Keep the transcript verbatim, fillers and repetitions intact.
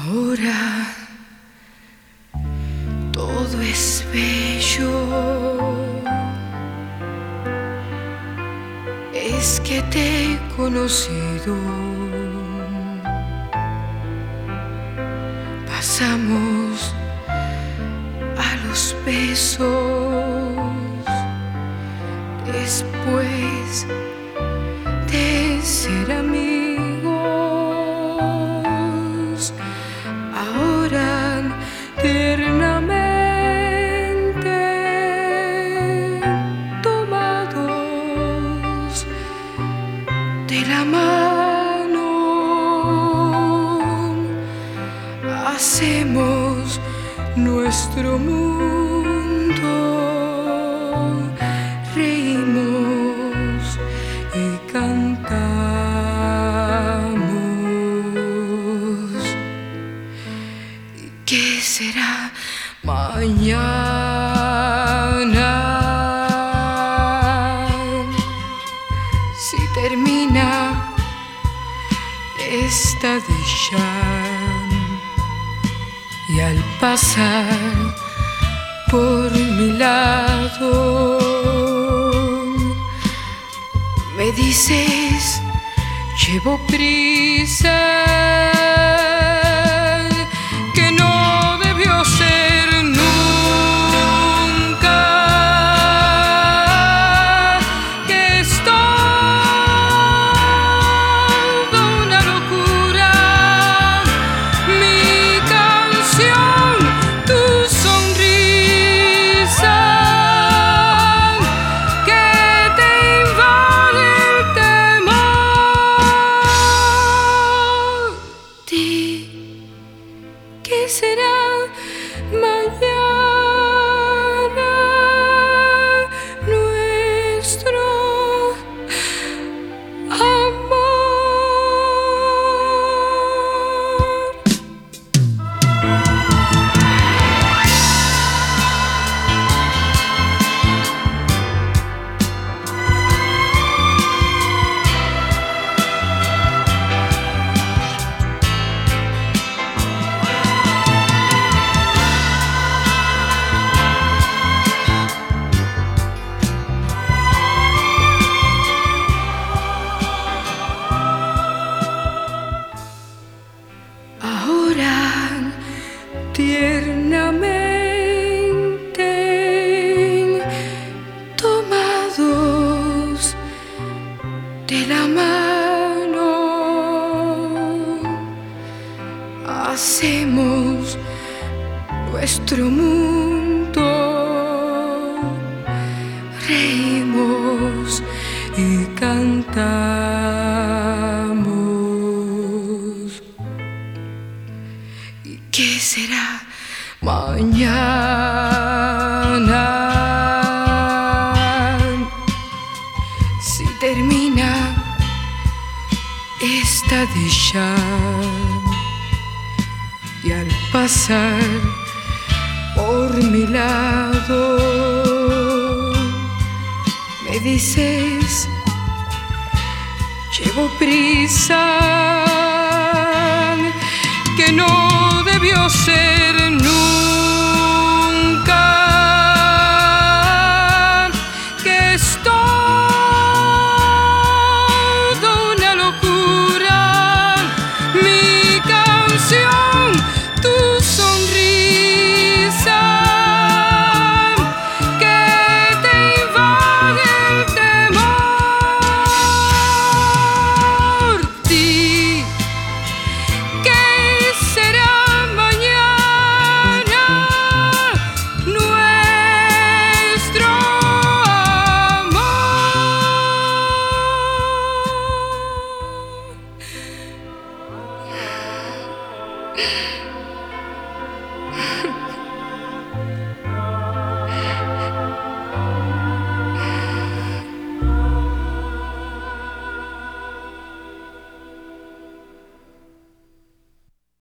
Ahora todo es bello, es que te he conocido. Pasamos a los besos después de ser amigos. Ahora tiernamente tomados de la mano hacemos nuestro mundo, reímos y cantamos. ¿Y qué será mañana si termina esta dicha? Y al pasar por mi lado me dices, llevo prisa, que no debió ser nunca, que es toda una locura. Mi canción, tu sonrisa, que te invade el temor. Di, ¿qué será mañana nuestro amor? Ahora tiernamente tomados de la mano hacemos nuestro mundo, reímos y cantamos. ¿Y qué será mañana si termina esta dicha? Y al pasar por mi lado me dices, llevo prisa, que no debió ser nunca.